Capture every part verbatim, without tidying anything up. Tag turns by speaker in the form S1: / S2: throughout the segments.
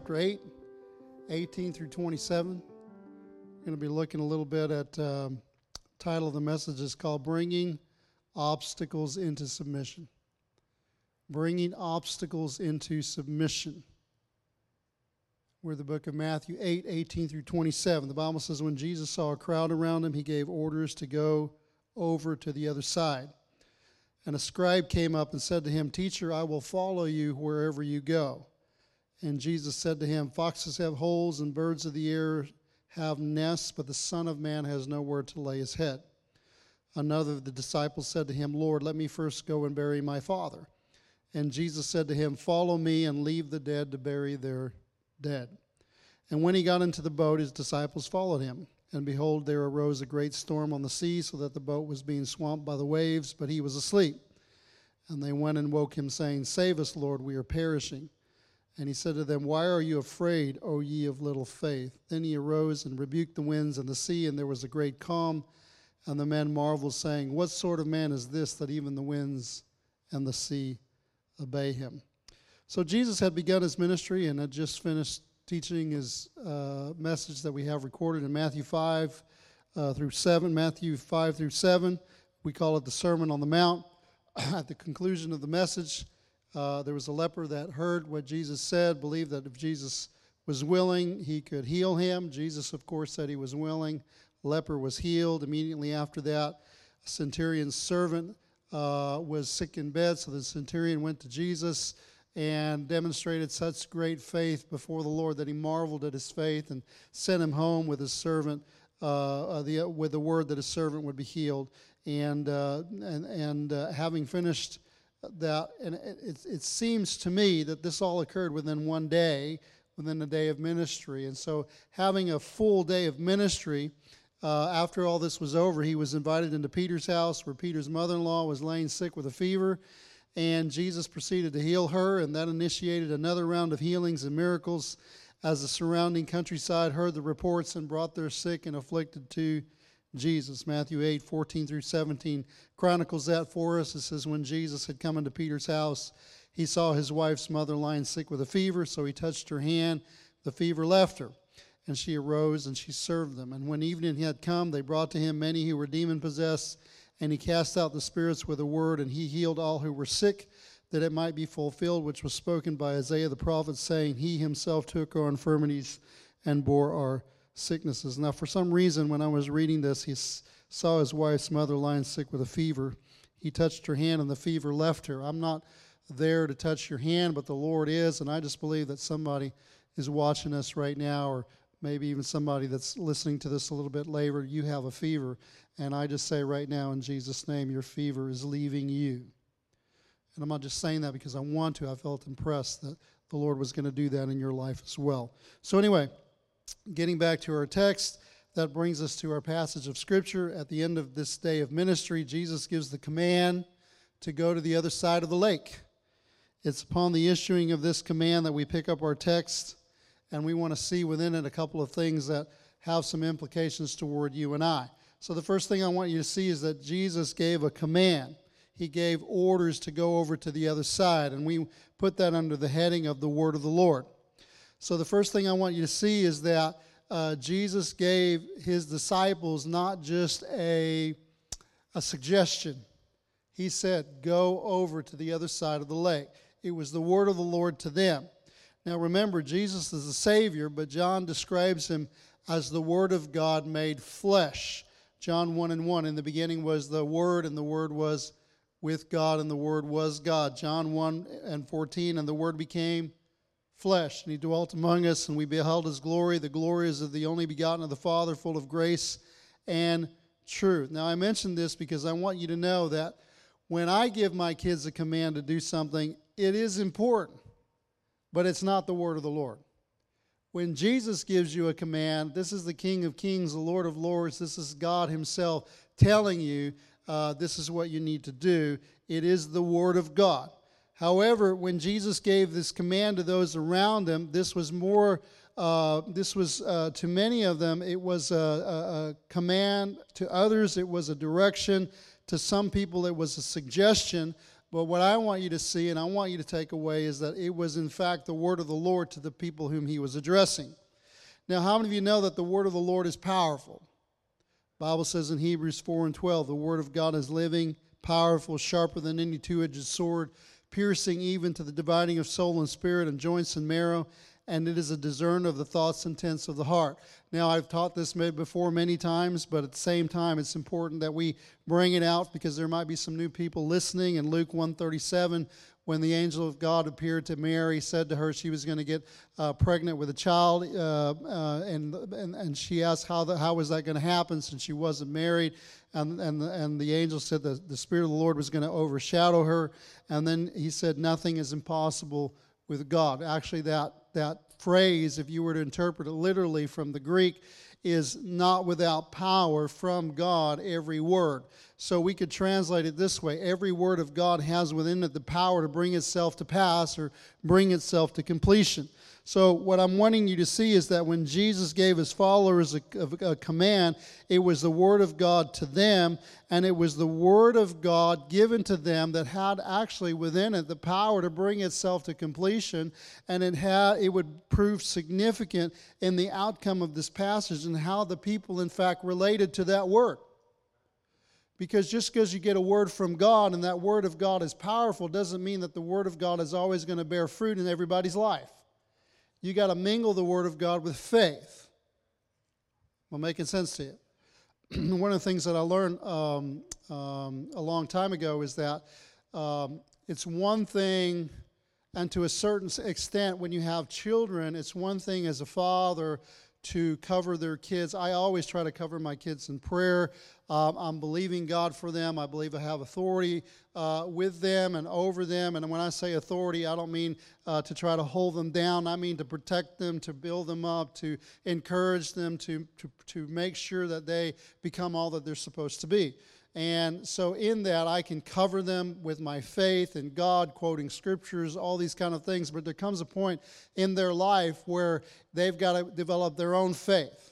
S1: chapter eight, eighteen through twenty-seven. We're going to be looking a little bit at um, title of the message is called Bringing Obstacles into Submission. Bringing Obstacles into Submission. We're in the book of Matthew eight, eighteen through twenty-seven. The Bible says when Jesus saw a crowd around him, he gave orders to go over to the other side. And a scribe came up and said to him, "Teacher, I will follow you wherever you go." And Jesus said to him, "Foxes have holes and birds of the air have nests, but the Son of Man has nowhere to lay his head." Another of the disciples said to him, "Lord, let me first go and bury my father." And Jesus said to him, "Follow me and leave the dead to bury their dead." And when he got into the boat, his disciples followed him. And behold, there arose a great storm on the sea, so that the boat was being swamped by the waves, but he was asleep. And they went and woke him, saying, "Save us, Lord, we are perishing." And he said to them, "Why are you afraid, O ye of little faith?" Then he arose and rebuked the winds and the sea, and there was a great calm. And the men marveled, saying, "What sort of man is this, that even the winds and the sea obey him?" So Jesus had begun his ministry and had just finished teaching his uh, message that we have recorded in Matthew five uh, through seven. Matthew five through seven, we call it the Sermon on the Mount. At the conclusion of the message, uh, there was a leper that heard what Jesus said, believed that if Jesus was willing, he could heal him. Jesus, of course, said he was willing. Leper was healed. Immediately after that, a centurion's servant uh, was sick in bed, so the centurion went to Jesus and demonstrated such great faith before the Lord that he marveled at his faith and sent him home with his servant, uh, uh, the, with the word that his servant would be healed. And uh, and, and uh, having finished that, and it, it, it seems to me that this all occurred within one day, within a day of ministry. And so having a full day of ministry, uh, after all this was over, he was invited into Peter's house, where Peter's mother-in-law was laying sick with a fever. And Jesus proceeded to heal her, and that initiated another round of healings and miracles as the surrounding countryside heard the reports and brought their sick and afflicted to Jesus. Matthew eight, fourteen through seventeen chronicles that for us. It says, when Jesus had come into Peter's house, he saw his wife's mother lying sick with a fever, so he touched her hand. The fever left her, and she arose and she served them. And when evening had come, they brought to him many who were demon-possessed, and he cast out the spirits with a word, and he healed all who were sick, that it might be fulfilled, which was spoken by Isaiah the prophet, saying, "He himself took our infirmities and bore our sicknesses." Now, for some reason, when I was reading this, he saw his wife's mother lying sick with a fever. He touched her hand, and the fever left her. I'm not there to touch your hand, but the Lord is, and I just believe that somebody is watching us right now, or maybe even somebody that's listening to this a little bit later. You have a fever. And I just say right now, in Jesus' name, your fever is leaving you. And I'm not just saying that because I want to. I felt impressed that the Lord was going to do that in your life as well. So anyway, getting back to our text, that brings us to our passage of Scripture. At the end of this day of ministry, Jesus gives the command to go to the other side of the lake. It's upon the issuing of this command that we pick up our text, and we want to see within it a couple of things that have some implications toward you and I. So the first thing I want you to see is that Jesus gave a command. He gave orders to go over to the other side, and we put that under the heading of the word of the Lord. So the first thing I want you to see is that uh, Jesus gave his disciples not just a, a suggestion. He said, go over to the other side of the lake. It was the word of the Lord to them. Now remember, Jesus is the Savior, but John describes him as the Word of God made flesh. John one and one, in the beginning was the Word, and the Word was with God, and the Word was God. John one and fourteen, and the Word became flesh, and he dwelt among us, and we beheld his glory. The glory is of the only begotten of the Father, full of grace and truth. Now, I mention this because I want you to know that when I give my kids a command to do something, it is important, but it's not the word of the Lord. When Jesus gives you a command, this is the King of Kings, the Lord of Lords. This is God himself telling you uh, this is what you need to do. It is the Word of God. However, when Jesus gave this command to those around him, this was more, uh, this was uh, to many of them, it was a, a, a command. To others, it was a direction. To some people, it was a suggestion. But what I want you to see and I want you to take away is that it was in fact the word of the Lord to the people whom he was addressing. Now, how many of you know that the word of the Lord is powerful? The Bible says in Hebrews four and twelve, the word of God is living, powerful, sharper than any two-edged sword, piercing even to the dividing of soul and spirit and joints and marrow, and it is a discerner of the thoughts and intents of the heart. Now, I've taught this before many times, but at the same time, it's important that we bring it out because there might be some new people listening. In Luke one thirty-seven, when the angel of God appeared to Mary, said to her she was going to get uh, pregnant with a child, uh, uh, and, and and she asked how the, how was that going to happen since she wasn't married, and and the, and the angel said that the Spirit of the Lord was going to overshadow her, and then he said nothing is impossible with God. Actually, that that phrase, if you were to interpret it literally from the Greek, is not without power from God, every word. So we could translate it this way. Every word of God has within it the power to bring itself to pass or bring itself to completion. So what I'm wanting you to see is that when Jesus gave his followers a, a, a command, it was the word of God to them, and it was the word of God given to them that had actually within it the power to bring itself to completion, and it had it would prove significant in the outcome of this passage and how the people in fact related to that word. Because just because you get a word from God and that word of God is powerful doesn't mean that the word of God is always going to bear fruit in everybody's life. You got to mingle the word of God with faith. Am I making sense to you? One of the things that I learned um, um, a long time ago is that um, it's one thing, and to a certain extent when you have children, it's one thing as a father to cover their kids. I always try to cover my kids in prayer. Um, I'm believing God for them. I believe I have authority uh, with them and over them. And when I say authority, I don't mean uh, to try to hold them down. I mean to protect them, to build them up, to encourage them, to, to, to make sure that they become all that they're supposed to be. And so in that, I can cover them with my faith in God, quoting scriptures, all these kind of things. But there comes a point in their life where they've got to develop their own faith.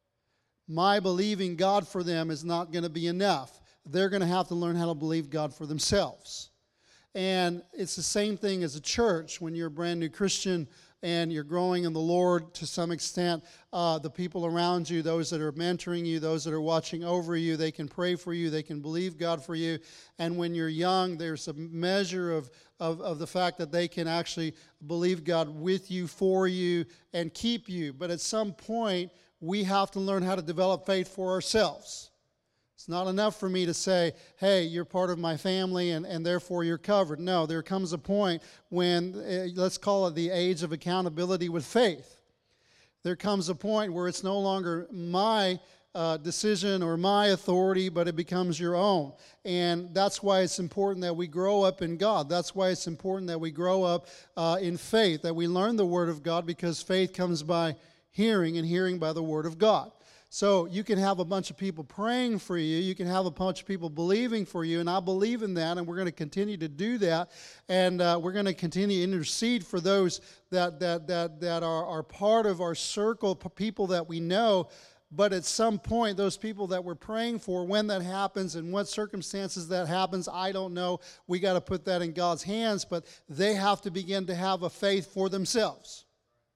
S1: My believing God for them is not going to be enough. They're going to have to learn how to believe God for themselves. And it's the same thing as a church. When you're a brand new Christian and you're growing in the Lord to some extent, uh, the people around you, those that are mentoring you, those that are watching over you, they can pray for you, they can believe God for you. And when you're young, there's a measure of, of, of the fact that they can actually believe God with you, for you, and keep you. But at some point, we have to learn how to develop faith for ourselves. It's not enough for me to say, hey, you're part of my family and, and therefore you're covered. No, there comes a point when, uh, let's call it the age of accountability with faith. There comes a point where it's no longer my uh, decision or my authority, but it becomes your own. And that's why it's important that we grow up in God. That's why it's important that we grow up uh, in faith, that we learn the Word of God, because faith comes by hearing, and hearing by the Word of God. So you can have a bunch of people praying for you. You can have a bunch of people believing for you, and I believe in that, and we're going to continue to do that, and uh, we're going to continue to intercede for those that that that that are, are part of our circle, people that we know. But at some point, those people that we're praying for, when that happens and what circumstances that happens, I don't know. We got to put that in God's hands, but they have to begin to have a faith for themselves.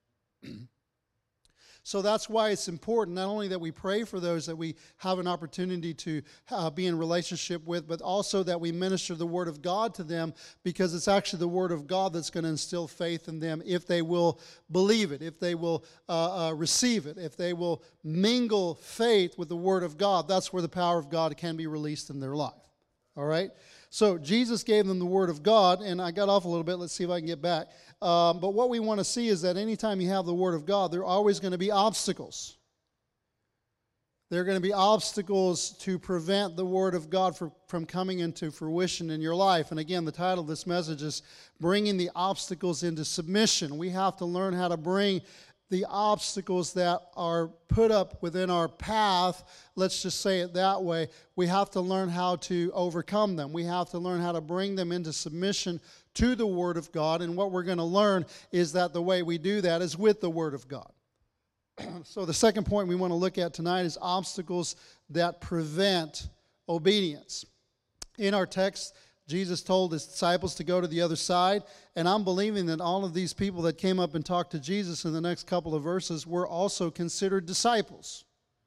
S1: So that's why it's important not only that we pray for those that we have an opportunity to uh, be in relationship with, but also that we minister the Word of God to them, because it's actually the Word of God that's going to instill faith in them if they will believe it, if they will uh, uh, receive it, if they will mingle faith with the Word of God. That's where the power of God can be released in their life. All right? So Jesus gave them the Word of God, and I got off a little bit. Let's see if I can get back. Um, but what we want to see is that anytime you have the Word of God, there are always going to be obstacles. There are going to be obstacles to prevent the Word of God for, from coming into fruition in your life. And again, the title of this message is Bringing the Obstacles into Submission. We have to learn how to bring the obstacles that are put up within our path, let's just say it that way. We have to learn how to overcome them. We have to learn how to bring them into submission to the Word of God. And what we're going to learn is that the way we do that is with the Word of God. So the second point we want to look at tonight is obstacles that prevent obedience. In our text, Jesus told his disciples to go to the other side, and I'm believing that all of these people that came up and talked to Jesus in the next couple of verses were also considered disciples.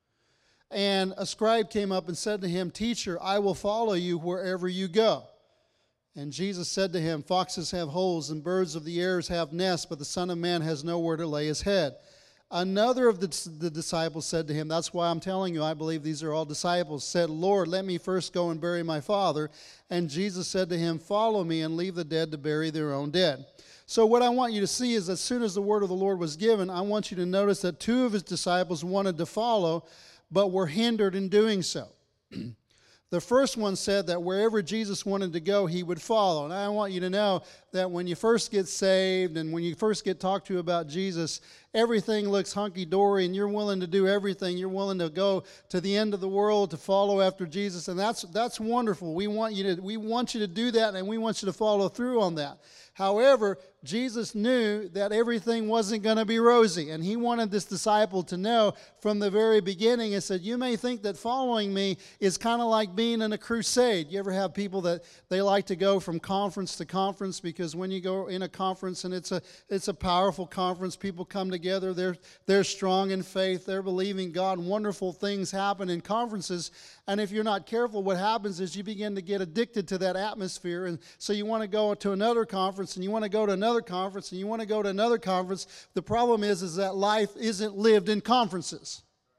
S1: And a scribe came up and said to him, "Teacher, I will follow you wherever you go." And Jesus said to him, "Foxes have holes and birds of the air have nests, but the Son of Man has nowhere to lay his head." Another of the, the disciples said to him, that's why I'm telling you, I believe these are all disciples, said, "Lord, let me first go and bury my father." And Jesus said to him, "Follow me and leave the dead to bury their own dead." So what I want you to see is as soon as the word of the Lord was given, I want you to notice that two of his disciples wanted to follow, but were hindered in doing so. The first one said that wherever Jesus wanted to go, he would follow. And I want you to know that when you first get saved and when you first get talked to about Jesus, everything looks hunky-dory and you're willing to do everything. You're willing to go to the end of the world to follow after Jesus. And that's that's wonderful. We want you to we want you to do that, and we want you to follow through on that. However, Jesus knew that everything wasn't going to be rosy, and he wanted this disciple to know from the very beginning. He said, "You may think that following me is kind of like being in a crusade." You ever have people that they like to go from conference to conference, because when you go in a conference and it's a it's a powerful conference, people come together, they're they're strong in faith, they're believing God, wonderful things happen in conferences. And if you're not careful, what happens is you begin to get addicted to that atmosphere, and so you want to go to another conference, and you want to go to another conference, and you want to go to another conference. The problem is, is that life isn't lived in conferences.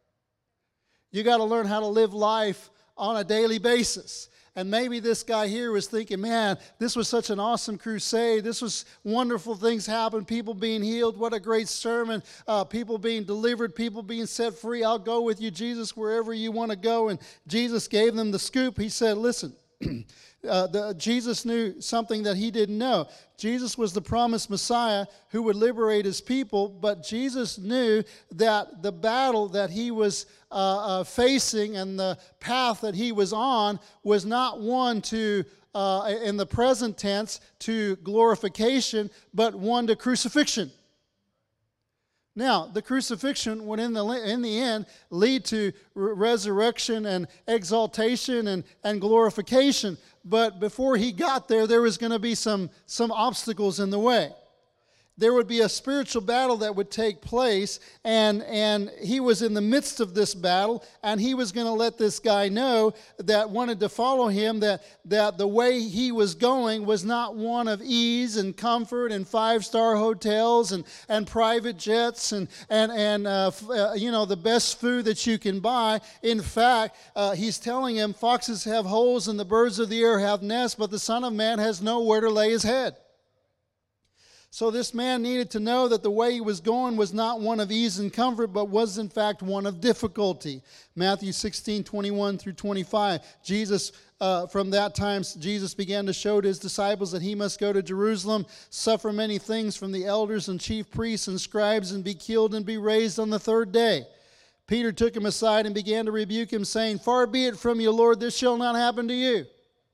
S1: You got to learn how to live life on a daily basis. And maybe this guy here was thinking, man, this was such an awesome crusade. This was wonderful things happened. People being healed. What a great sermon. Uh, people being delivered. People being set free. I'll go with you, Jesus, wherever you want to go. And Jesus gave them the scoop. He said, listen, uh, the, Jesus knew something that he didn't know. Jesus was the promised Messiah who would liberate his people, but Jesus knew that the battle that he was uh, uh, facing and the path that he was on was not one to, uh, in the present tense, to glorification, but one to crucifixion. Now, the crucifixion would in the, in the end lead to re- resurrection and exaltation and, and glorification. But before he got there, there was going to be some, some obstacles in the way. There would be a spiritual battle that would take place, and, and he was in the midst of this battle, and he was going to let this guy know that wanted to follow him that, that the way he was going was not one of ease and comfort and five-star hotels and, and private jets and, and, and uh, uh, you know, the best food that you can buy. In fact, uh, he's telling him, foxes have holes and the birds of the air have nests, but the Son of Man has nowhere to lay his head. So this man needed to know that the way he was going was not one of ease and comfort, but was in fact one of difficulty. Matthew sixteen, twenty-one through twenty-five. Jesus, uh, from that time, Jesus began to show to his disciples that he must go to Jerusalem, suffer many things from the elders and chief priests and scribes, and be killed and be raised on the third day. Peter took him aside and began to rebuke him, saying, "Far be it from you, Lord, this shall not happen to you."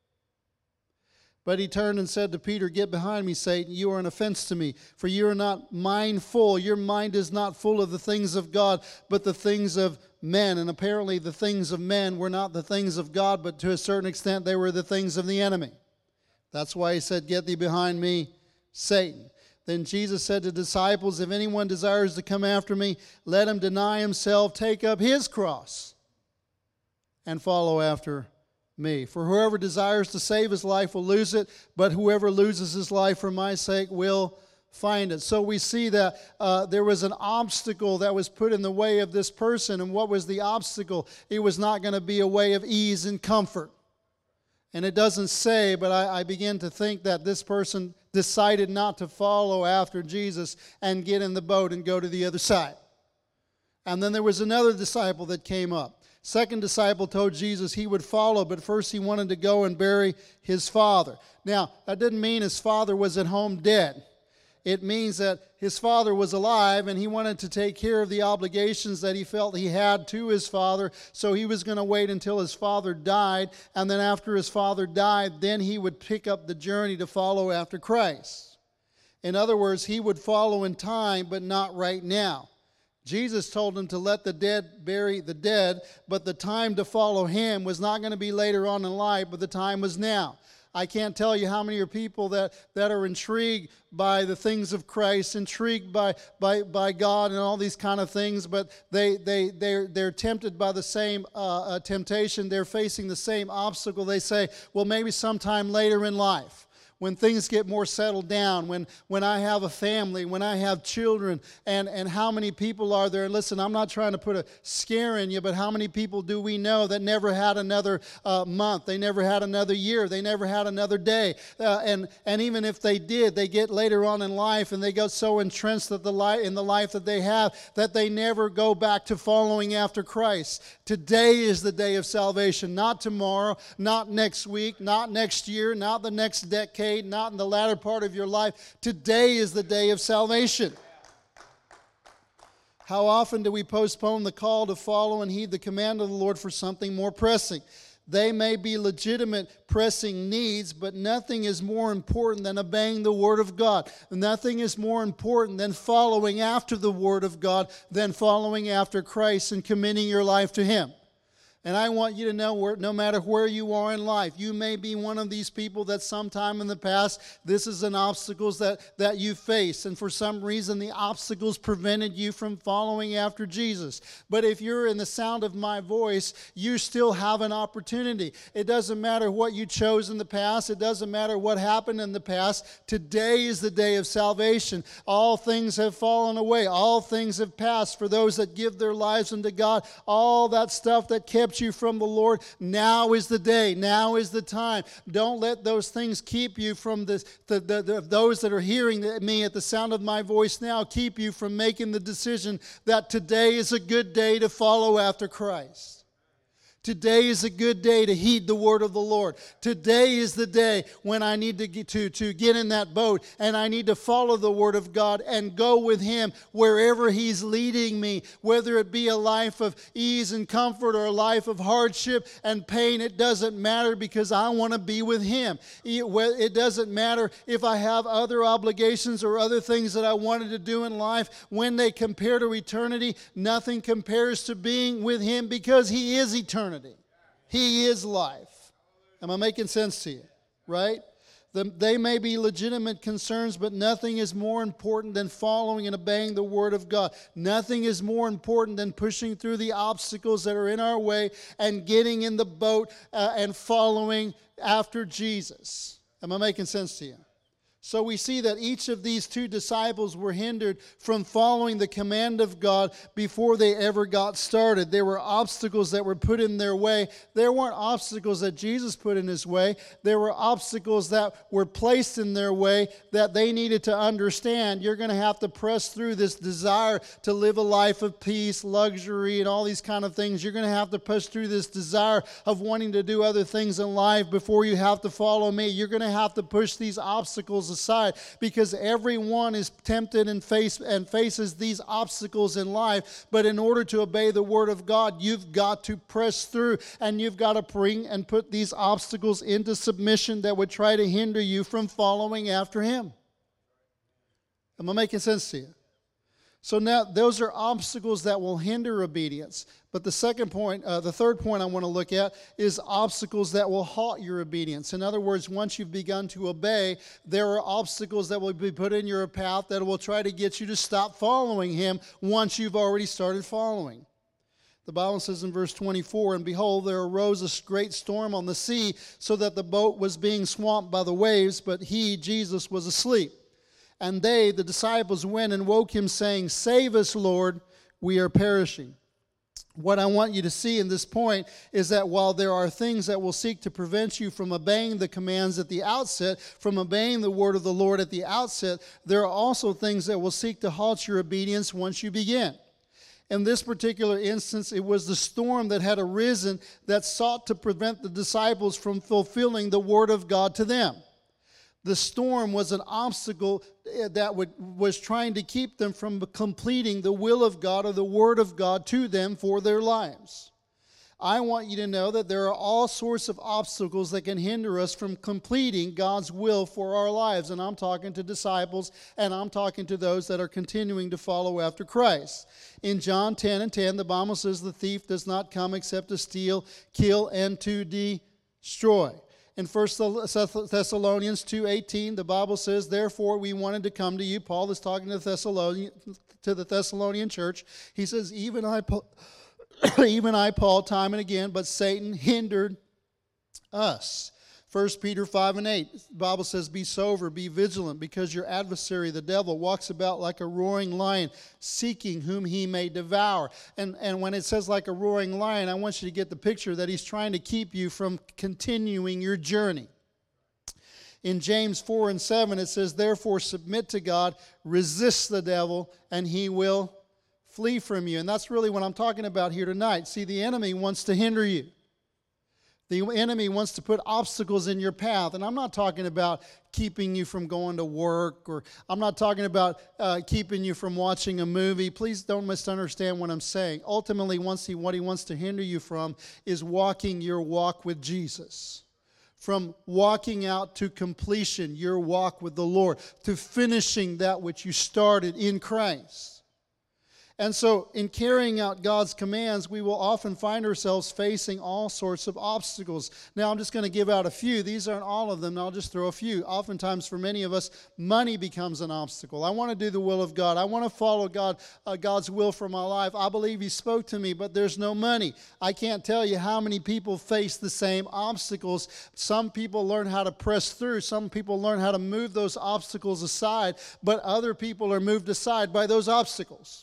S1: But he turned and said to Peter, "Get behind me, Satan. You are an offense to me, for you are not mindful. Your mind is not full of the things of God, but the things of men." And apparently the things of men were not the things of God, but to a certain extent they were the things of the enemy. That's why he said, "Get thee behind me, Satan." Then Jesus said to the disciples, "If anyone desires to come after me, let him deny himself, take up his cross, and follow after me. For whoever desires to save his life will lose it, but whoever loses his life for my sake will find it." So we see that uh, there was an obstacle that was put in the way of this person. And what was the obstacle? It was not going to be a way of ease and comfort. And it doesn't say, but I, I begin to think that this person decided not to follow after Jesus and get in the boat and go to the other side. And then there was another disciple that came up. Second disciple told Jesus he would follow, but first he wanted to go and bury his father. Now, that didn't mean his father was at home dead. It means that his father was alive and he wanted to take care of the obligations that he felt he had to his father, so he was going to wait until his father died, and then after his father died, then he would pick up the journey to follow after Christ. In other words, he would follow in time, but not right now. Jesus told him to let the dead bury the dead, but the time to follow him was not going to be later on in life, but the time was now. I can't tell you how many are people that, that are intrigued by the things of Christ, intrigued by, by, by God and all these kind of things, but they, they, they're, they're tempted by the same uh, uh, temptation. They're facing the same obstacle. They say, well, maybe sometime later in life, when things get more settled down, when, when I have a family, when I have children, and, and how many people are there? And listen, I'm not trying to put a scare in you, but how many people do we know that never had another uh, month? They never had another year. They never had another day. Uh, and, and even if they did, they get later on in life and they go so entrenched that the li- in the life that they have that they never go back to following after Christ. Today is the day of salvation, not tomorrow, not next week, not next year, not the next decade, not in the latter part of your life. Today is the day of salvation. How often do we postpone the call to follow and heed the command of the Lord for something more pressing? They may be legitimate pressing needs, but nothing is more important than obeying the Word of God. Nothing is more important than following after the Word of God, than following after Christ and committing your life to Him. And I want you to know, where, no matter where you are in life, you may be one of these people that sometime in the past, this is an obstacles that, that you face. And for some reason, the obstacles prevented you from following after Jesus. But if you're in the sound of my voice, you still have an opportunity. It doesn't matter what you chose in the past. It doesn't matter what happened in the past. Today is the day of salvation. All things have fallen away. All things have passed for those that give their lives unto God. All that stuff that kept you from the Lord, now is the day. Now is the time. Don't let those things keep you from this, the, the, the, those that are hearing me at the sound of my voice now, keep you from making the decision that today is a good day to follow after Christ. Today is a good day to heed the word of the Lord. Today is the day when I need to get, to, to get in that boat and I need to follow the word of God and go with Him wherever He's leading me, whether it be a life of ease and comfort or a life of hardship and pain. It doesn't matter because I want to be with Him. It doesn't matter if I have other obligations or other things that I wanted to do in life. When they compare to eternity, nothing compares to being with Him because He is eternity. He is life. Am I making sense to you? Right? The, they may be legitimate concerns, but nothing is more important than following and obeying the Word of God. Nothing is more important than pushing through the obstacles that are in our way and getting in the boat uh, and following after Jesus. Am I making sense to you? So we see that each of these two disciples were hindered from following the command of God before they ever got started. There were obstacles that were put in their way. There weren't obstacles that Jesus put in His way. There were obstacles that were placed in their way that they needed to understand. You're going to have to press through this desire to live a life of peace, luxury, and all these kind of things. You're going to have to push through this desire of wanting to do other things in life before you have to follow me. You're going to have to push these obstacles aside, because everyone is tempted and face and faces these obstacles in life. But in order to obey the Word of God, you've got to press through, and you've got to bring and put these obstacles into submission that would try to hinder you from following after Him. Am I making sense to you? So now those are obstacles that will hinder obedience. But the second point, uh, the third point I want to look at is obstacles that will halt your obedience. In other words, once you've begun to obey, there are obstacles that will be put in your path that will try to get you to stop following Him once you've already started following. The Bible says in verse twenty-four, "And behold, there arose a great storm on the sea, so that the boat was being swamped by the waves, but He, Jesus, was asleep. And they, the disciples, went and woke Him, saying, 'Save us, Lord, we are perishing.'" What I want you to see in this point is that while there are things that will seek to prevent you from obeying the commands at the outset, from obeying the word of the Lord at the outset, there are also things that will seek to halt your obedience once you begin. In this particular instance, it was the storm that had arisen that sought to prevent the disciples from fulfilling the word of God to them. The storm was an obstacle that would, was trying to keep them from completing the will of God or the word of God to them for their lives. I want you to know that there are all sorts of obstacles that can hinder us from completing God's will for our lives. And I'm talking to disciples, and I'm talking to those that are continuing to follow after Christ. In John ten and ten, the Bible says the thief does not come except to steal, kill, and to destroy. In First Thessalonians two eighteen, the Bible says, therefore we wanted to come to you. Paul is talking to the Thessalonian, to the Thessalonian church. He says, even I, even I, Paul, time and again, but Satan hindered us. First Peter five and eight, the Bible says, be sober, be vigilant, because your adversary, the devil, walks about like a roaring lion, seeking whom he may devour. And, and when it says like a roaring lion, I want you to get the picture that he's trying to keep you from continuing your journey. In James four and seven, it says, therefore submit to God, resist the devil, and he will flee from you. And that's really what I'm talking about here tonight. See, the enemy wants to hinder you. The enemy wants to put obstacles in your path. And I'm not talking about keeping you from going to work, or I'm not talking about uh, keeping you from watching a movie. Please don't misunderstand what I'm saying. Ultimately, once he, what he wants to hinder you from is walking your walk with Jesus. From walking out to completion, your walk with the Lord, to finishing that which you started in Christ. And so, in carrying out God's commands, we will often find ourselves facing all sorts of obstacles. Now, I'm just going to give out a few. These aren't all of them, and I'll just throw a few. Oftentimes, for many of us, money becomes an obstacle. I want to do the will of God. I want to follow God, uh, God's will for my life. I believe He spoke to me, but there's no money. I can't tell you how many people face the same obstacles. Some people learn how to press through. Some people learn how to move those obstacles aside, but other people are moved aside by those obstacles.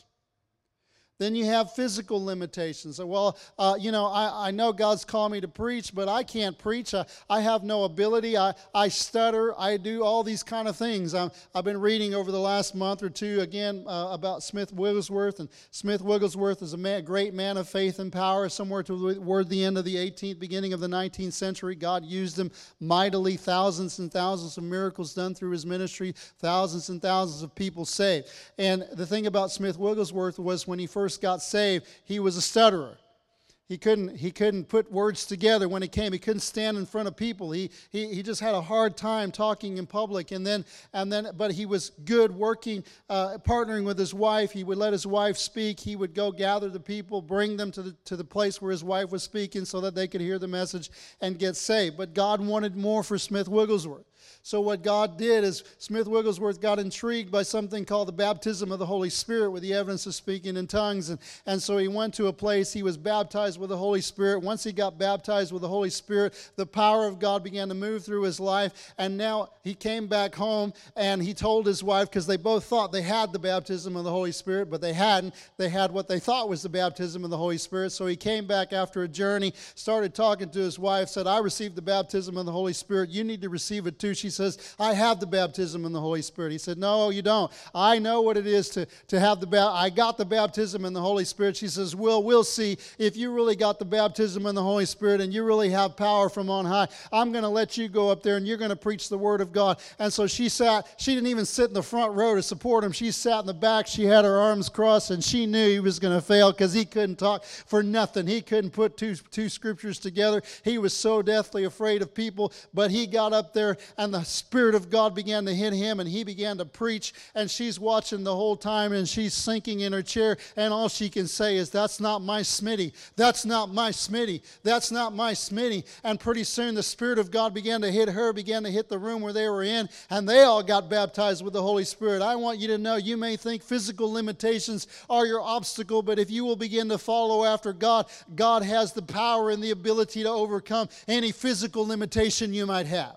S1: Then you have physical limitations. Well, uh, you know, I, I know God's called me to preach, but I can't preach. I, I have no ability. I, I stutter. I do all these kind of things. I'm, I've been reading over the last month or two, again, uh, about Smith Wigglesworth. And Smith Wigglesworth is a man, great man of faith and power. Somewhere toward the end of the eighteenth, beginning of the nineteenth century, God used him mightily. Thousands and thousands of miracles done through his ministry. Thousands and thousands of people saved. And the thing about Smith Wigglesworth was when he first got saved, he was a stutterer. He couldn't, he couldn't put words together when he came. He couldn't stand in front of people. He, he, he just had a hard time talking in public. And then, and then, but he was good working, uh, partnering with his wife. He would let his wife speak. He would go gather the people, bring them to the, to the place where his wife was speaking so that they could hear the message and get saved. But God wanted more for Smith Wigglesworth. So what God did is Smith Wigglesworth got intrigued by something called the baptism of the Holy Spirit with the evidence of speaking in tongues. And, and so he went to a place, he was baptized with the Holy Spirit. Once he got baptized with the Holy Spirit, the power of God began to move through his life. And now he came back home and he told his wife, because they both thought they had the baptism of the Holy Spirit, but they hadn't. They had what they thought was the baptism of the Holy Spirit. So he came back after a journey, started talking to his wife, said, I received the baptism of the Holy Spirit. You need to receive it too. She says, I have the baptism in the Holy Spirit. He said, no, you don't. I know what it is to, to have the baptism. I got the baptism in the Holy Spirit. She says, well, we'll see if you really got the baptism in the Holy Spirit and you really have power from on high. I'm going to let you go up there and you're going to preach the Word of God. And so she sat, she didn't even sit in the front row to support him. She sat in the back. She had her arms crossed and she knew he was going to fail because he couldn't talk for nothing. He couldn't put two, two scriptures together. He was so deathly afraid of people, but he got up there and the Spirit of God began to hit him and he began to preach, and she's watching the whole time and she's sinking in her chair, and all she can say is, that's not my Smitty. That's not my Smitty. That's not my Smitty. And pretty soon the Spirit of God began to hit her, began to hit the room where they were in, and they all got baptized with the Holy Spirit. I want you to know, you may think physical limitations are your obstacle, but if you will begin to follow after God, God has the power and the ability to overcome any physical limitation you might have.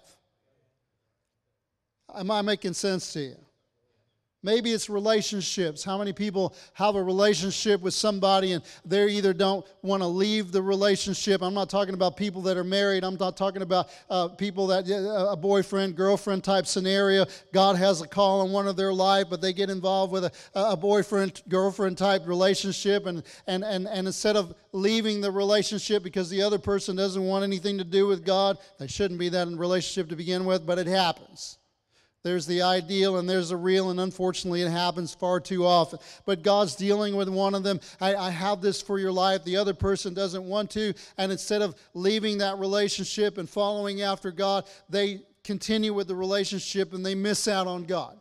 S1: Am I making sense to you? Maybe it's relationships. How many people have a relationship with somebody and they either don't want to leave the relationship? I'm not talking about people that are married. I'm not talking about uh, people that, uh, a boyfriend, girlfriend type scenario. God has a call on one of their life, but they get involved with a, a boyfriend, girlfriend type relationship. And, and, and, and instead of leaving the relationship because the other person doesn't want anything to do with God, they shouldn't be that in relationship to begin with, but it happens. There's the ideal and there's the real, and unfortunately it happens far too often. But God's dealing with one of them. I, I have this for your life. The other person doesn't want to, and instead of leaving that relationship and following after God, they continue with the relationship and they miss out on God.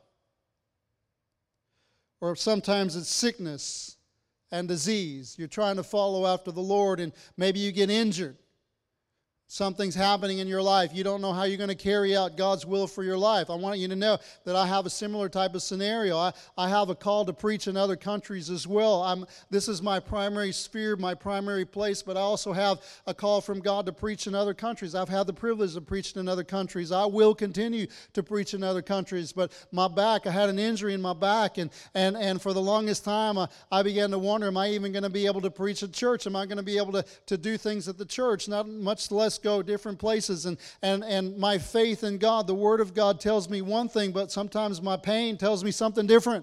S1: Or sometimes it's sickness and disease. You're trying to follow after the Lord and maybe you get injured. Something's happening in your life. You don't know how you're going to carry out God's will for your life. I want you to know that I have a similar type of scenario. I, I have a call to preach in other countries as well. I'm, this is my primary sphere, my primary place, but I also have a call from God to preach in other countries. I've had the privilege of preaching in other countries. I will continue to preach in other countries, but my back, I had an injury in my back, and, and, and for the longest time, I, I began to wonder, am I even going to be able to preach at church? Am I going to be able to, to do things at the church? Not much less go different places, and, and, and my faith in God, the Word of God tells me one thing, but sometimes my pain tells me something different.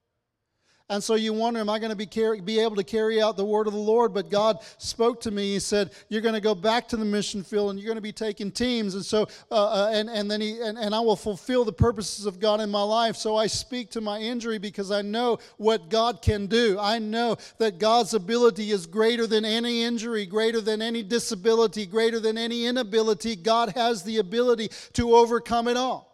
S1: And so you wonder, am I going to be, carry, be able to carry out the word of the Lord? But God spoke to me. He said, you're going to go back to the mission field, and you're going to be taking teams. And so, uh, uh, and, and then he, and, and I will fulfill the purposes of God in my life. So I speak to my injury because I know what God can do. I know that God's ability is greater than any injury, greater than any disability, greater than any inability. God has the ability to overcome it all.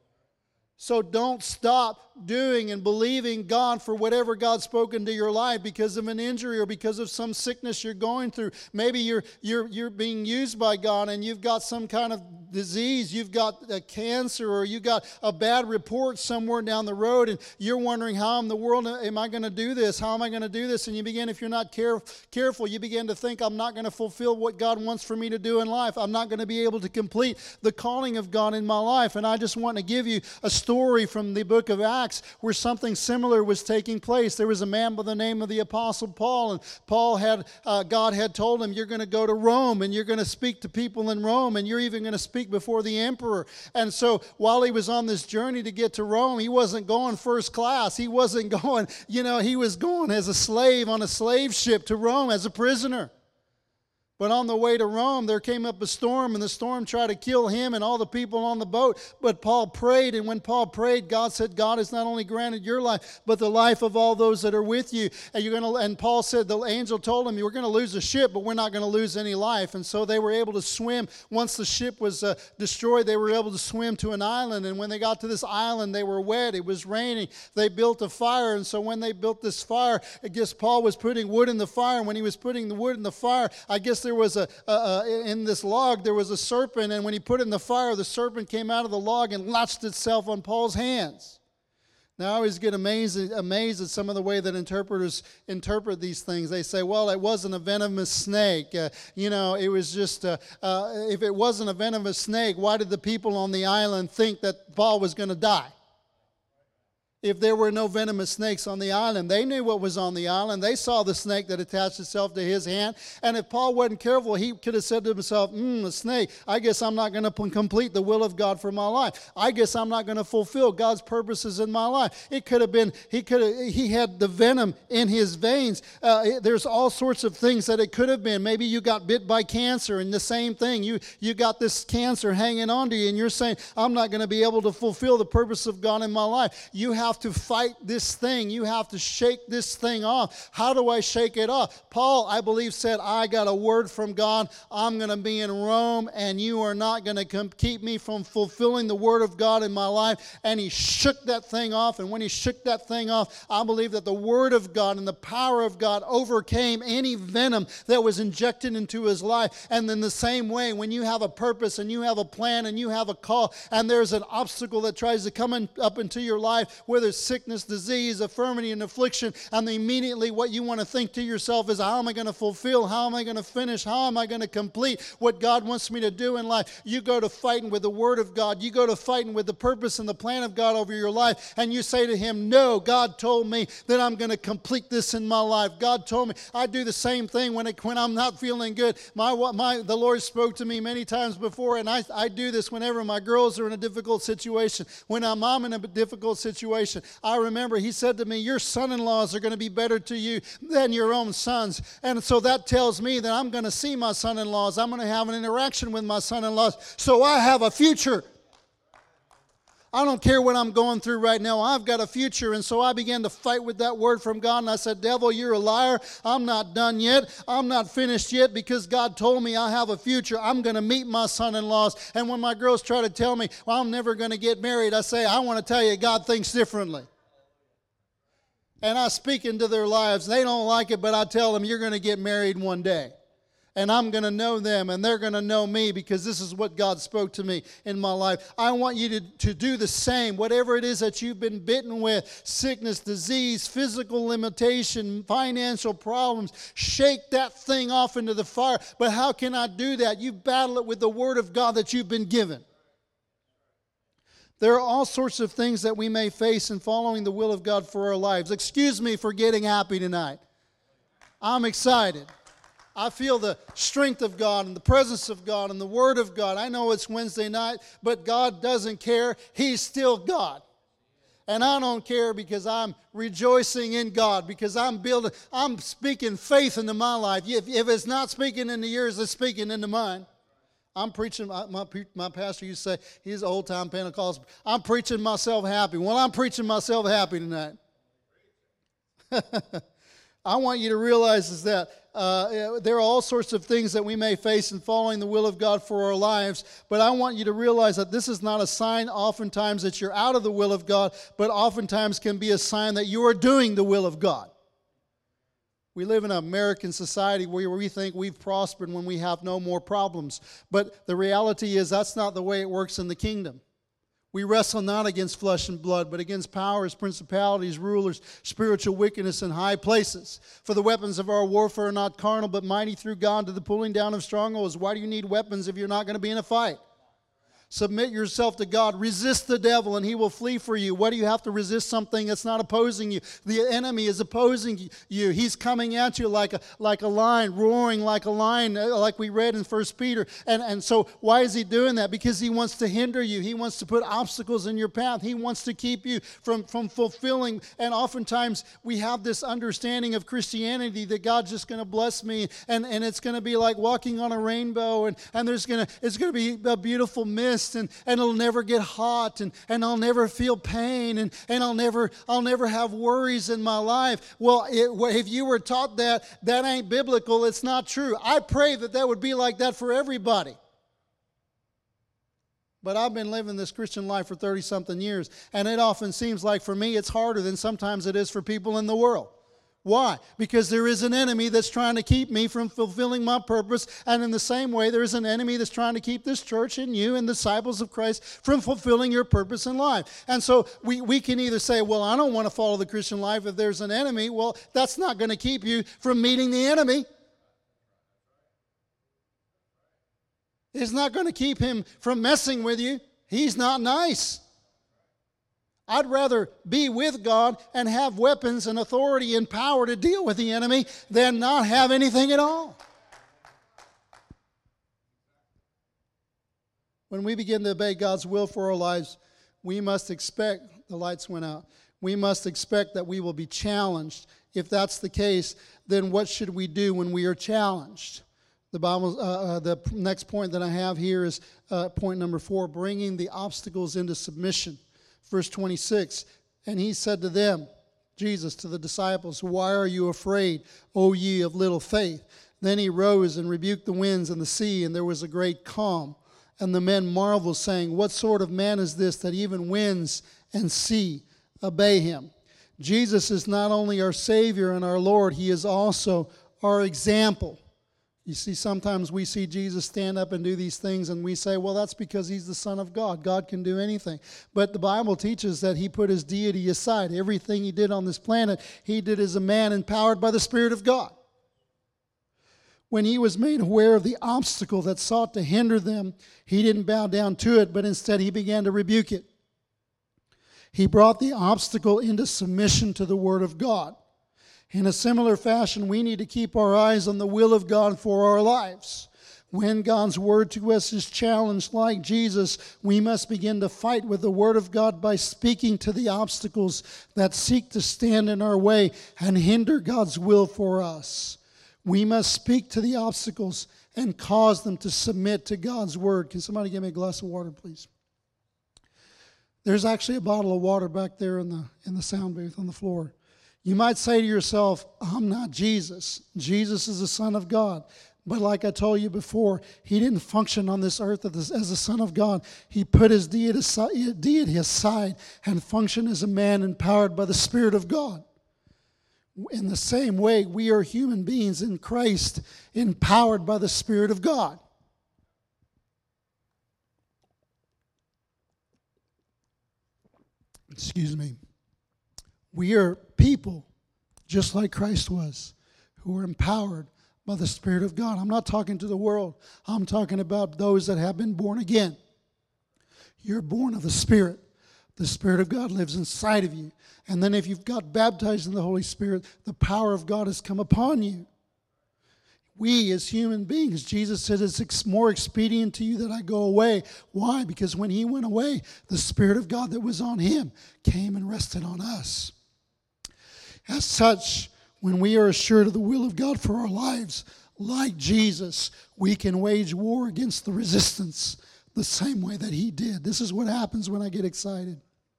S1: So don't stop doing and believing God for whatever God's spoken to your life because of an injury or because of some sickness you're going through. Maybe you're you're you're being used by God and you've got some kind of disease, you've got a cancer, or you got a bad report somewhere down the road, and you're wondering, how in the world am I going to do this? How am I going to do this? And you begin, if you're not care, careful, you begin to think, I'm not going to fulfill what God wants for me to do in life. I'm not going to be able to complete the calling of God in my life. And I just want to give you a story from the book of Acts where something similar was taking place. There was a man by the name of the Apostle Paul, and Paul had, uh, God had told him, you're going to go to Rome, and you're going to speak to people in Rome, and you're even going to speak before the emperor. And so while he was on this journey to get to Rome, he wasn't going first class. He wasn't going, you know, he was going as a slave on a slave ship to Rome as a prisoner. But on the way to Rome, there came up a storm, and the storm tried to kill him and all the people on the boat. But Paul prayed, and when Paul prayed, God said, God has not only granted your life, but the life of all those that are with you. And you're going to. And Paul said, the angel told him, we're going to lose the ship, but we're not going to lose any life. And so they were able to swim. Once the ship was uh, destroyed, they were able to swim to an island. And when they got to this island, they were wet. It was raining. They built a fire. And so when they built this fire, I guess Paul was putting wood in the fire. And when he was putting the wood in the fire, I guess there was a, a, a in this log there was a serpent, and when he put it in the fire, the serpent came out of the log and latched itself on Paul's hands. Now I always get amazed, amazed at some of the way that interpreters interpret these things. They say, well, it wasn't a venomous snake. Uh, you know, it was just, uh, uh, if it wasn't a venomous snake, why did the people on the island think that Paul was going to die? If there were no venomous snakes on the island, they knew what was on the island. They saw the snake that attached itself to his hand. And if Paul wasn't careful, he could have said to himself, hmm, a snake, I guess I'm not going to complete the will of God for my life. I guess I'm not going to fulfill God's purposes in my life. It could have been, he could have, he had the venom in his veins. Uh, it, there's all sorts of things that it could have been. Maybe you got bit by cancer, and the same thing. You, you got this cancer hanging on to you, and you're saying, I'm not going to be able to fulfill the purpose of God in my life. You have to fight this thing. You have to shake this thing off. How do I shake it off? Paul, I believe, said, I got a word from God. I'm going to be in Rome, and you are not going to come keep me from fulfilling the word of God in my life. And he shook that thing off. And when he shook that thing off, I believe that the word of God and the power of God overcame any venom that was injected into his life. And in the same way, when you have a purpose and you have a plan and you have a call, and there's an obstacle that tries to come in, up into your life, whether it's sickness, disease, infirmity, and affliction, and immediately what you want to think to yourself is, how am I going to fulfill? How am I going to finish? How am I going to complete what God wants me to do in life? You go to fighting with the word of God. You go to fighting with the purpose and the plan of God over your life, and you say to him, no, God told me that I'm going to complete this in my life. God told me. I do the same thing when it, when I'm not feeling good. My, my, the Lord spoke to me many times before, and I, I do this whenever my girls are in a difficult situation, when I'm, I'm in a difficult situation. I remember he said to me, your son-in-laws are going to be better to you than your own sons. And so that tells me that I'm going to see my son-in-laws. I'm going to have an interaction with my son-in-laws. So I have a future. I don't care what I'm going through right now. I've got a future. And so I began to fight with that word from God. And I said, devil, you're a liar. I'm not done yet. I'm not finished yet, because God told me I have a future. I'm going to meet my son-in-laws. And when my girls try to tell me, well, I'm never going to get married, I say, I want to tell you, God thinks differently. And I speak into their lives. They don't like it, but I tell them, you're going to get married one day. And I'm going to know them, and they're going to know me, because this is what God spoke to me in my life. I want you to, to do the same. Whatever it is that you've been bitten with, sickness, disease, physical limitation, financial problems, shake that thing off into the fire. But how can I do that? You battle it with the Word of God that you've been given. There are all sorts of things that we may face in following the will of God for our lives. Excuse me for getting happy tonight. I'm excited. I feel the strength of God and the presence of God and the Word of God. I know it's Wednesday night, but God doesn't care. He's still God. And I don't care, because I'm rejoicing in God, because I'm building, I'm speaking faith into my life. If, if it's not speaking into yours, it's speaking into mine. I'm preaching, my, my, my pastor used to say, he's old-time Pentecostal, I'm preaching myself happy. Well, I'm preaching myself happy tonight. I want you to realize is that uh, there are all sorts of things that we may face in following the will of God for our lives, but I want you to realize that this is not a sign oftentimes that you're out of the will of God, but oftentimes can be a sign that you are doing the will of God. We live in an American society where we think we've prospered when we have no more problems, but the reality is that's not the way it works in the kingdom. We wrestle not against flesh and blood, but against powers, principalities, rulers, spiritual wickedness in high places. For the weapons of our warfare are not carnal, but mighty through God to the pulling down of strongholds. Why do you need weapons if you're not going to be in a fight? Submit yourself to God. Resist the devil and he will flee for you. Why do you have to resist something that's not opposing you? The enemy is opposing you. He's coming at you like a, like a lion, roaring like a lion, like we read in First Peter. And, and so why is he doing that? Because he wants to hinder you. He wants to put obstacles in your path. He wants to keep you from, from fulfilling. And oftentimes we have this understanding of Christianity that God's just going to bless me, and, and it's going to be like walking on a rainbow, and, and there's going to it's going to be a beautiful mist. And, and it'll never get hot, and, and I'll never feel pain, and, and I'll never I'll never have worries in my life. Well, it, if you were taught that, that ain't biblical. It's not true. I pray that that would be like that for everybody. But I've been living this Christian life for thirty-something years, and it often seems like for me it's harder than sometimes it is for people in the world. Why? Because there is an enemy that's trying to keep me from fulfilling my purpose. And in the same way, there is an enemy that's trying to keep this church and you and disciples of Christ from fulfilling your purpose in life. And so we, we can either say, well, I don't want to follow the Christian life if there's an enemy. Well, that's not going to keep you from meeting the enemy. It's not going to keep him from messing with you. He's not nice. I'd rather be with God and have weapons and authority and power to deal with the enemy than not have anything at all. When we begin to obey God's will for our lives, we must expect, the lights went out, we must expect that we will be challenged. If that's the case, then what should we do when we are challenged? The Bible, uh, uh, the next point that I have here is uh, point number four, bringing the obstacles into submission. Verse twenty-six, and he said to them, Jesus to the disciples, why are you afraid, O ye of little faith? Then he rose and rebuked the winds and the sea, and there was a great calm. And the men marveled, saying, what sort of man is this that even winds and sea obey him? Jesus is not only our Savior and our Lord, he is also our example. You see, sometimes we see Jesus stand up and do these things, and we say, well, that's because he's the Son of God. God can do anything. But the Bible teaches that he put his deity aside. Everything he did on this planet, he did as a man empowered by the Spirit of God. When he was made aware of the obstacle that sought to hinder them, he didn't bow down to it, but instead he began to rebuke it. He brought the obstacle into submission to the Word of God. In a similar fashion, we need to keep our eyes on the will of God for our lives. When God's word to us is challenged like Jesus, we must begin to fight with the Word of God by speaking to the obstacles that seek to stand in our way and hinder God's will for us. We must speak to the obstacles and cause them to submit to God's word. Can somebody give me a glass of water, please? There's actually a bottle of water back there in the in the sound booth on the floor. You might say to yourself, I'm not Jesus. Jesus is the Son of God. But like I told you before, he didn't function on this earth as the Son of God. He put his deity aside and functioned as a man empowered by the Spirit of God. In the same way, we are human beings in Christ, empowered by the Spirit of God. Excuse me. We are people, just like Christ was, who are empowered by the Spirit of God. I'm not talking to the world. I'm talking about those that have been born again. You're born of the Spirit. The Spirit of God lives inside of you. And then if you've got baptized in the Holy Spirit, the power of God has come upon you. We as human beings, Jesus said, it's more expedient to you that I go away. Why? Because when he went away, the Spirit of God that was on him came and rested on us. As such, when we are assured of the will of God for our lives, like Jesus, we can wage war against the resistance the same way that he did. This is what happens when I get excited.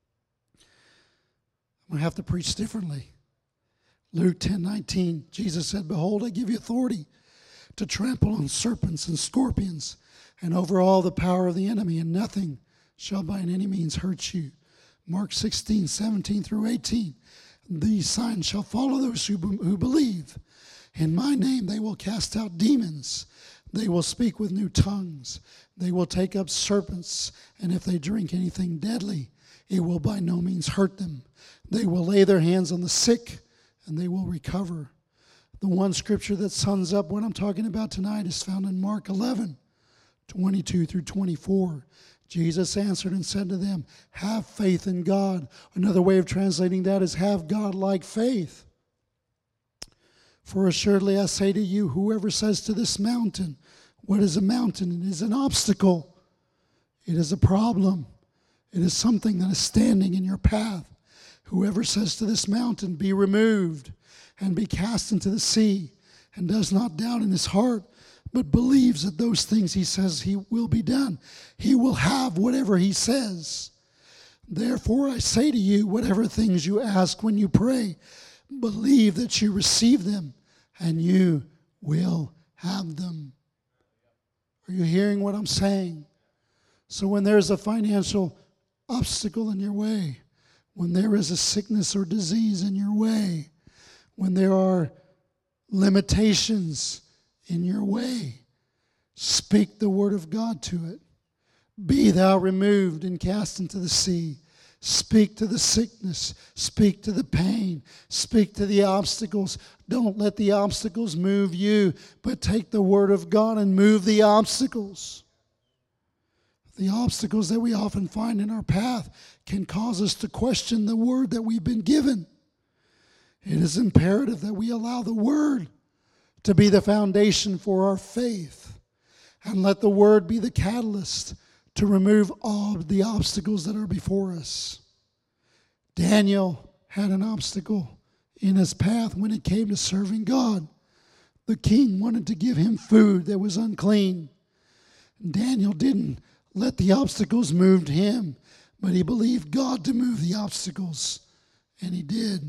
S1: I'm going to have to preach differently. Luke ten nineteen, Jesus said, behold, I give you authority to trample on serpents and scorpions and over all the power of the enemy, and nothing shall by any means hurt you. Mark sixteen, seventeen through eighteen, these signs shall follow those who, who believe. In my name they will cast out demons. They will speak with new tongues. They will take up serpents, and if they drink anything deadly, it will by no means hurt them. They will lay their hands on the sick, and they will recover. The one scripture that sums up what I'm talking about tonight is found in Mark eleven, twenty-two through twenty-four. Jesus answered and said to them, have faith in God. Another way of translating that is have God-like faith. For assuredly I say to you, whoever says to this mountain, what is a mountain? It is an obstacle. It is a problem. It is something that is standing in your path. Whoever says to this mountain, be removed and be cast into the sea, and does not doubt in his heart, but believes that those things he says he will be done, he will have whatever he says. Therefore I say to you, whatever things you ask when you pray, believe that you receive them, and you will have them. Are you hearing what I'm saying? So when there's a financial obstacle in your way, when there is a sickness or disease in your way, when there are limitations in your way, speak the word of God to it. Be thou removed and cast into the sea. Speak to the sickness. Speak to the pain. Speak to the obstacles. Don't let the obstacles move you, but take the word of God and move the obstacles. The obstacles that we often find in our path can cause us to question the word that we've been given. It is imperative that we allow the word to be the foundation for our faith, and let the word be the catalyst to remove all the obstacles that are before us. Daniel had an obstacle in his path when it came to serving God. The king wanted to give him food that was unclean. Daniel didn't let the obstacles move him, but he believed God to move the obstacles, and he did.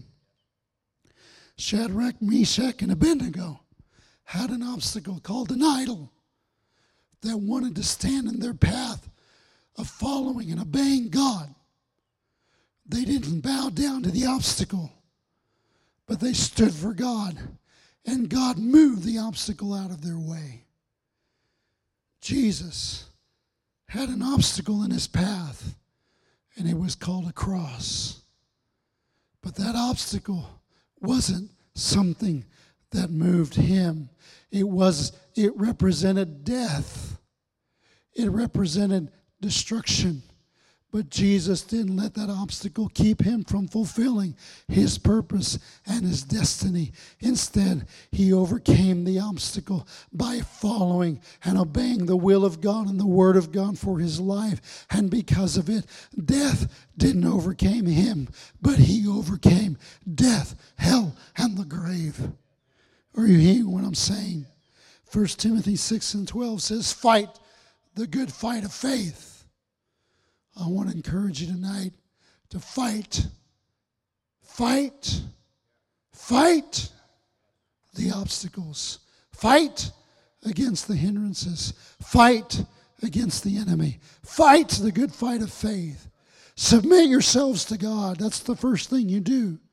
S1: Shadrach, Meshach, and Abednego had an obstacle called an idol that wanted to stand in their path of following and obeying God. They didn't bow down to the obstacle, but they stood for God, and God moved the obstacle out of their way. Jesus had an obstacle in his path, and it was called a cross. But that obstacle wasn't something that moved him. It was, it represented death. It represented destruction. But Jesus didn't let that obstacle keep him from fulfilling his purpose and his destiny. Instead, he overcame the obstacle by following and obeying the will of God and the word of God for his life. And because of it, death didn't overcome him, but he overcame death, hell, and the grave. Are you hearing what I'm saying? First Timothy six and twelve says, fight the good fight of faith. I want to encourage you tonight to fight, fight, fight the obstacles. Fight against the hindrances. Fight against the enemy. Fight the good fight of faith. Submit yourselves to God. That's the first thing you do.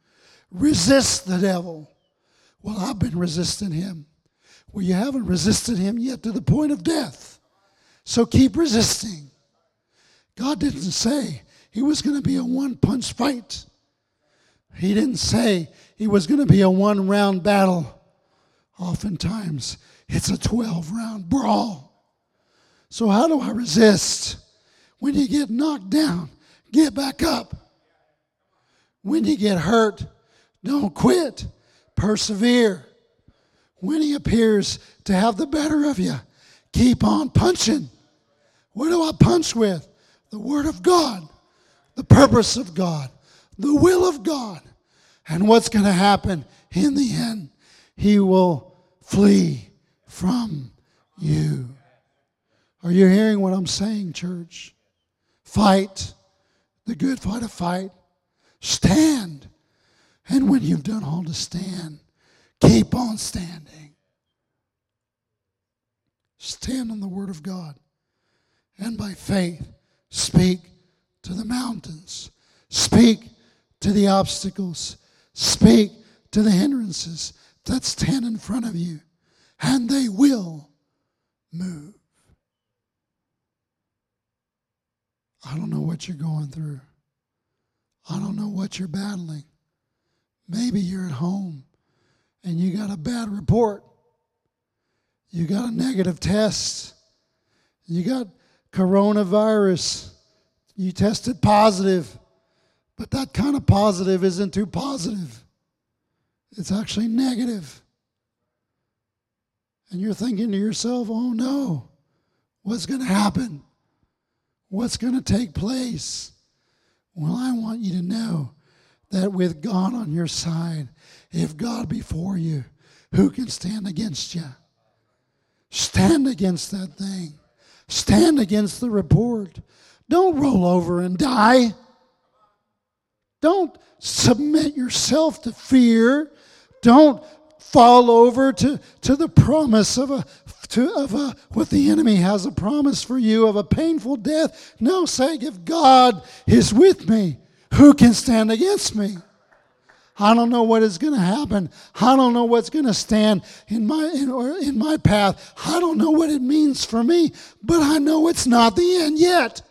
S1: Resist the devil. Well, I've been resisting him. Well, you haven't resisted him yet to the point of death. So keep resisting. God didn't say he was going to be a one-punch fight. He didn't say he was going to be a one-round battle. Oftentimes, it's a twelve-round brawl. So how do I resist? When you get knocked down, get back up. When you get hurt, don't quit. Persevere. When he appears to have the better of you, keep on punching. What do I punch with? The Word of God, the purpose of God, the will of God. And what's going to happen in the end? He will flee from you. Are you hearing what I'm saying, church? Fight the good fight of fight. Stand. And when you've done all to stand, keep on standing. Stand on the Word of God. And by faith, speak to the mountains. Speak to the obstacles. Speak to the hindrances that stand in front of you. And they will move. I don't know what you're going through. I don't know what you're battling. Maybe you're at home and you got a bad report. You got a negative test. You got coronavirus. You tested positive. But that kind of positive isn't too positive. It's actually negative. And you're thinking to yourself, oh no, what's going to happen? What's going to take place? Well, I want you to know that with God on your side, if God before you, who can stand against you? Stand against that thing. Stand against the report. Don't roll over and die. Don't submit yourself to fear. Don't fall over to, to the promise of a to of a what the enemy has a promise for you of a painful death. No, say, if God is with me, who can stand against me? I don't know what is going to happen. I don't know what's going to stand in my in, or in my path. I don't know what it means for me, but I know it's not the end yet.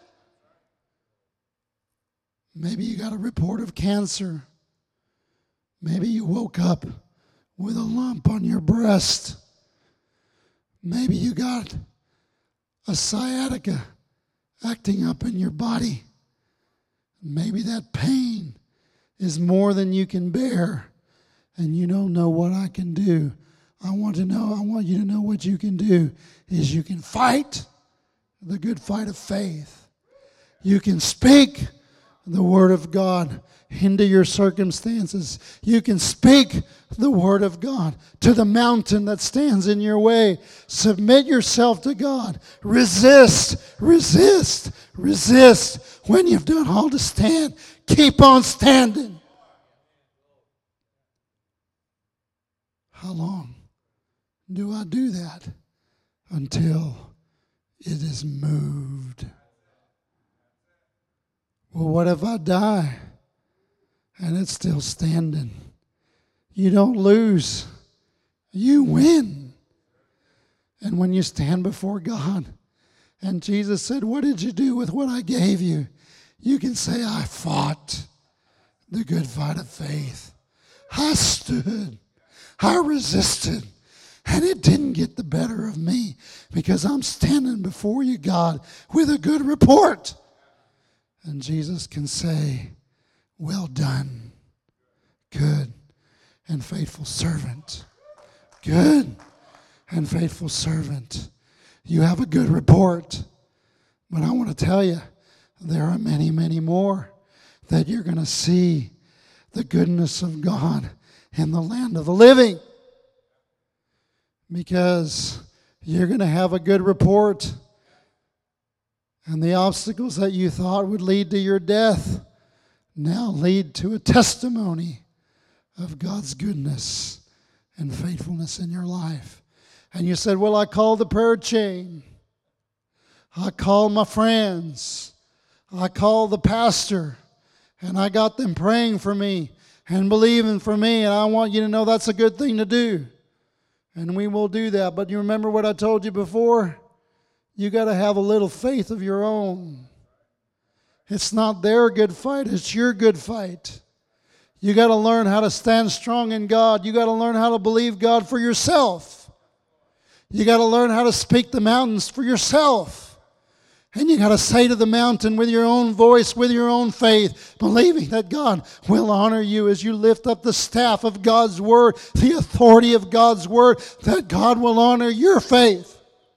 S1: Maybe you got a report of cancer. Maybe you woke up with a lump on your breast. Maybe you got a sciatica acting up in your body. Maybe that pain is more than you can bear, and you don't know what I can do. I want to know, I want you to know what you can do is you can fight the good fight of faith. You can speak the Word of God into your circumstances. You can speak the Word of God to the mountain that stands in your way. Submit yourself to God. Resist, resist, resist. When you've done all to stand, keep on standing. How long do I do that? Until it is moved. Well, what if I die and it's still standing? You don't lose. You win. And when you stand before God and Jesus said, what did you do with what I gave you? You can say, I fought the good fight of faith. I stood. I resisted. And it didn't get the better of me because I'm standing before you, God, with a good report. And Jesus can say, well done, good and faithful servant. Good and faithful servant. You have a good report. But I want to tell you, there are many, many more that you're going to see the goodness of God in the land of the living. Because you're going to have a good report. And the obstacles that you thought would lead to your death now lead to a testimony of God's goodness and faithfulness in your life. And you said, well, I called the prayer chain. I called my friends. I called the pastor. And I got them praying for me. and believing for me, and I want you to know that's a good thing to do. And we will do that. But you remember what I told you before? You got to have a little faith of your own. It's not their good fight, it's your good fight. You got to learn how to stand strong in God. You got to learn how to believe God for yourself. You got to learn how to speak the mountains for yourself. And you got to say to the mountain with your own voice, with your own faith, believing that God will honor you as you lift up the staff of God's Word, the authority of God's Word, that God will honor your faith.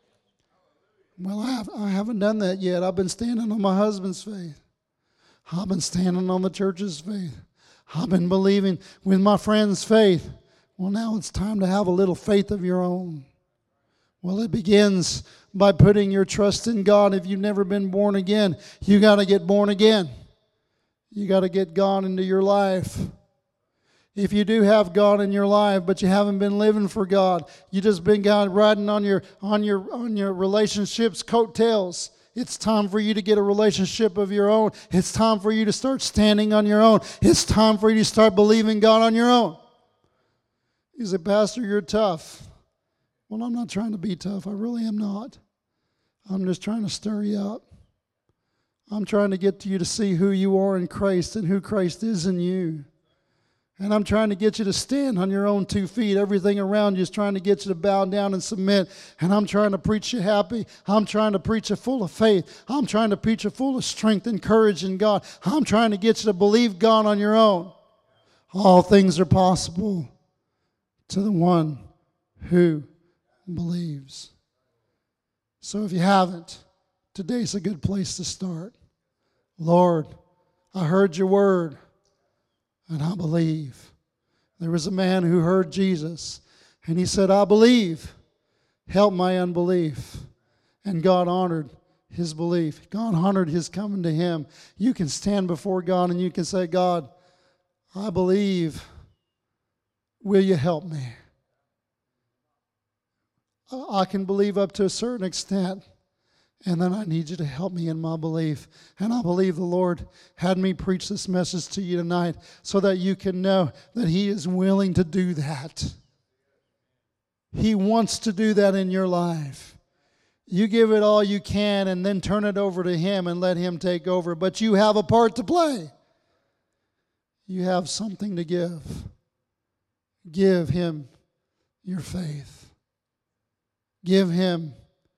S1: Well, I, have, I haven't done that yet. I've been standing on my husband's faith. I've been standing on the church's faith. I've been believing with my friend's faith. Well, now it's time to have a little faith of your own. Well, it begins by putting your trust in God. If you've never been born again, you got to get born again. You got to get God into your life. If you do have God in your life, but you haven't been living for God, you just been God riding on your on your on your relationships coattails. It's time for you to get a relationship of your own. It's time for you to start standing on your own. It's time for you to start believing God on your own. You say, Pastor, you're tough. Well, I'm not trying to be tough. I really am not. I'm just trying to stir you up. I'm trying to get you to see who you are in Christ and who Christ is in you. And I'm trying to get you to stand on your own two feet. Everything around you is trying to get you to bow down and submit. And I'm trying to preach you happy. I'm trying to preach you full of faith. I'm trying to preach you full of strength and courage in God. I'm trying to get you to believe God on your own. All things are possible to the one who believes. So if you haven't, today's a good place to start. Lord, I heard your word, and I believe. There was a man who heard Jesus, and he said, I believe. Help my unbelief. And God honored his belief. God honored his coming to him. You can stand before God and you can say, God, I believe. Will you help me? I can believe up to a certain extent, and then I need you to help me in my belief. And I believe the Lord had me preach this message to you tonight so that you can know that He is willing to do that. He wants to do that in your life. You give it all you can and then turn it over to Him and let Him take over. But you have a part to play. You have something to give. Give Him your faith. Give Him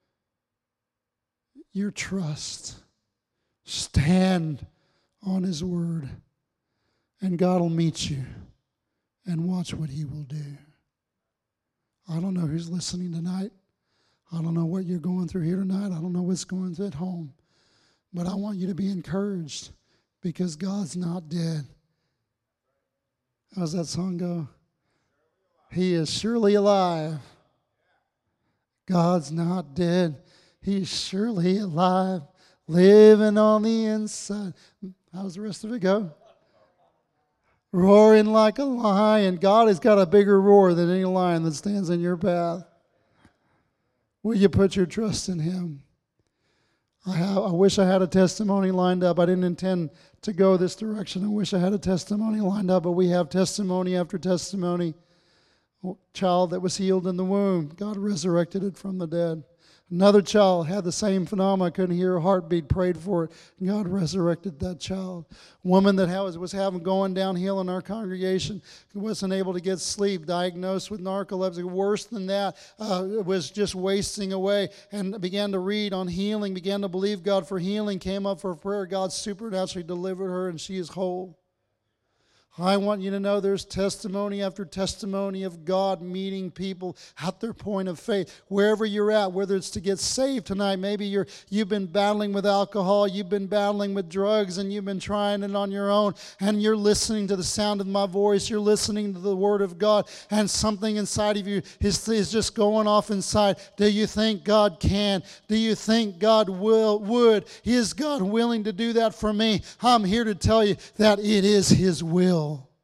S1: your trust. Stand on His word. And God will meet you. And watch what He will do. I don't know who's listening tonight. I don't know what you're going through here tonight. I don't know what's going through at home. But I want you to be encouraged because God's not dead. How's that song go? He is surely alive. God's not dead. He's surely alive, living on the inside. How's the rest of it go? Roaring like a lion. God has got a bigger roar than any lion that stands in your path. Will you put your trust in Him? I, have, I wish I had a testimony lined up. I didn't intend to go this direction. I wish I had a testimony lined up, but we have testimony after testimony. Child that was healed in the womb, God resurrected it from the dead. Another child had the same phenomenon, couldn't hear a heartbeat, prayed for it. God resurrected that child. Woman that was, was having going downhill in our congregation, wasn't able to get sleep, diagnosed with narcolepsy. Worse than that, uh, was just wasting away, and began to read on healing, began to believe God for healing, came up for prayer. God supernaturally delivered her, and she is whole. I want you to know there's testimony after testimony of God meeting people at their point of faith. Wherever you're at, whether it's to get saved tonight, maybe you're, you've been battling with alcohol, you've been battling with drugs, and you've been trying it on your own, and you're listening to the sound of my voice, you're listening to the Word of God, and something inside of you is, is just going off inside. Do you think God can? Do you think God will would? Is God willing to do that for me? I'm here to tell you that it is His will.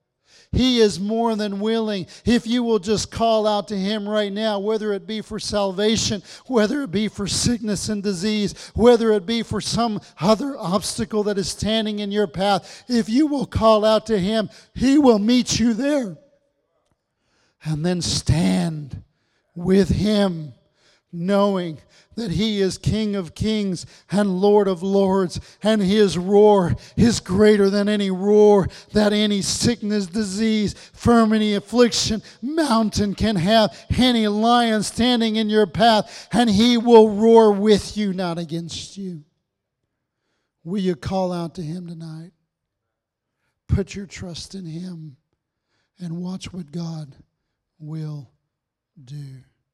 S1: He is more than willing. If you will just call out to Him right now, whether it be for salvation, whether it be for sickness and disease, whether it be for some other obstacle that is standing in your path, if you will call out to Him, He will meet you there. And then stand with Him, knowing that He is King of kings and Lord of lords, and His roar is greater than any roar that any sickness, disease, infirmity, affliction, mountain can have. Any lion standing in your path, and He will roar with you, not against you. Will you call out to Him tonight? Put your trust in Him and watch what God will do.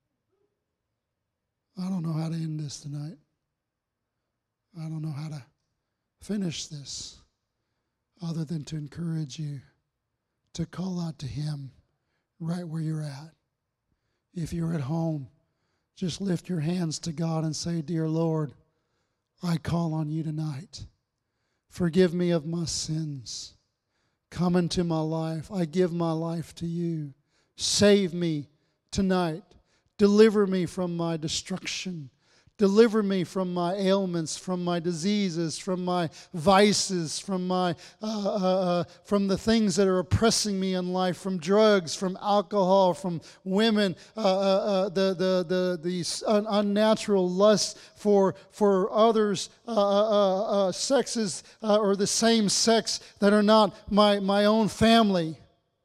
S1: I don't know how to end this tonight. I don't know how to finish this other than to encourage you to call out to Him right where you're at. If you're at home, just lift your hands to God and say, Dear Lord, I call on you tonight. Forgive me of my sins. Come into my life. I give my life to you. Save me tonight. Deliver me from my destruction. Deliver me from my ailments, from my diseases, from my vices, from my uh, uh, uh, from the things that are oppressing me in life, from drugs, from alcohol, from women, uh, uh, uh, the the the the un- unnatural lust for for others, uh, uh, uh, sexes uh, or the same sex that are not my my own family.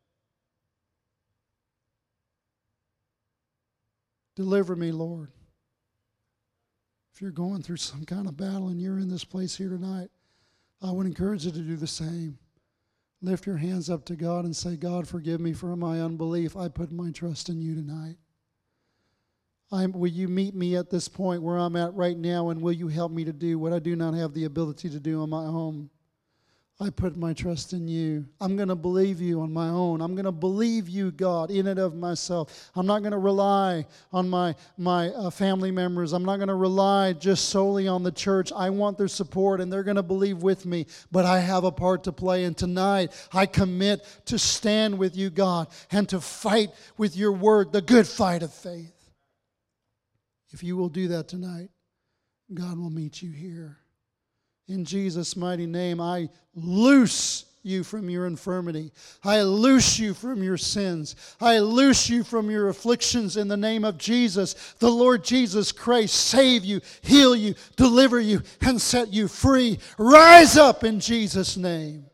S1: Deliver me, Lord. If you're going through some kind of battle and you're in this place here tonight, I would encourage you to do the same. Lift your hands up to God and say, God, forgive me for my unbelief. I put my trust in you tonight. I'm, will you meet me at this point where I'm at right now, and will you help me to do what I do not have the ability to do on my own? I put my trust in you. I'm going to believe you on my own. I'm going to believe you, God, in and of myself. I'm not going to rely on my, my uh, family members. I'm not going to rely just solely on the church. I want their support, and they're going to believe with me. But I have a part to play, and tonight I commit to stand with you, God, and to fight with your word, the good fight of faith. If you will do that tonight, God will meet you here. In Jesus' mighty name, I loose you from your infirmity. I loose you from your sins. I loose you from your afflictions in the name of Jesus. The Lord Jesus Christ save you, heal you, deliver you, and set you free. Rise up in Jesus' name.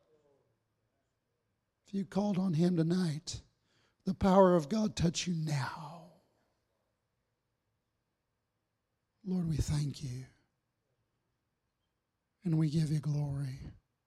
S1: If you called on Him tonight, the power of God touch you now. Lord, we thank you. And we give you glory.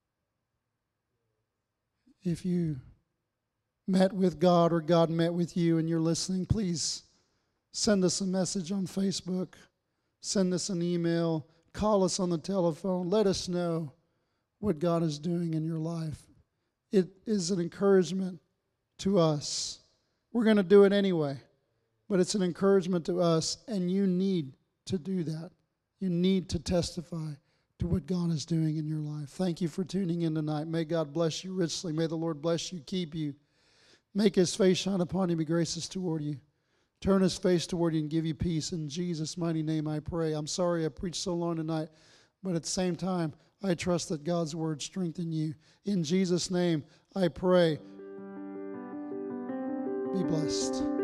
S1: If you met with God or God met with you and you're listening, please send us a message on Facebook. Send us an email. Call us on the telephone. Let us know what God is doing in your life. It is an encouragement to us. We're going to do it anyway, but it's an encouragement to us, and you need to do that. You need to testify to what God is doing in your life. Thank you for tuning in tonight. May God bless you richly. May the Lord bless you, keep you. Make His face shine upon you, be gracious toward you. Turn His face toward you and give you peace. In Jesus' mighty name I pray. I'm sorry I preached so long tonight, but at the same time, I trust that God's word strengthen you. In Jesus' name I pray. Be blessed.